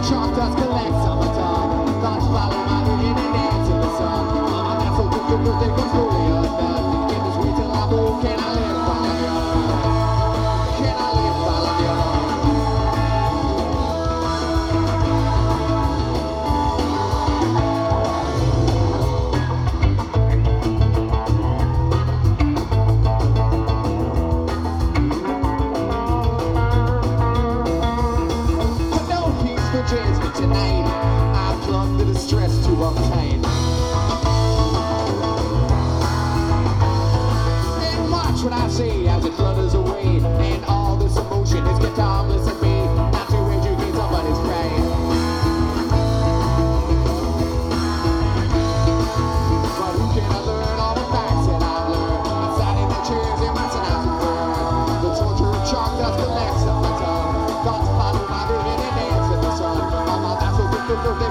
chalk dust collects on my tongue. Thoughts follow my dream and dance in the sun. I'm not so good, they go slowly undone. Get this way till I move, can I live while I'm young? Can I live while I'm young? Tonight, I plunge the distress to obtain. And watch what I say as it flutters away. And all this emotion is guitarless in me. Not to educate somebody's brain. But who can I learn all the facts that I've learned? I'm sat in the chairs in my synapses burn. The torture of chalk dust collects on my tongue. Thoughts follow my breathing and dance in the sun. They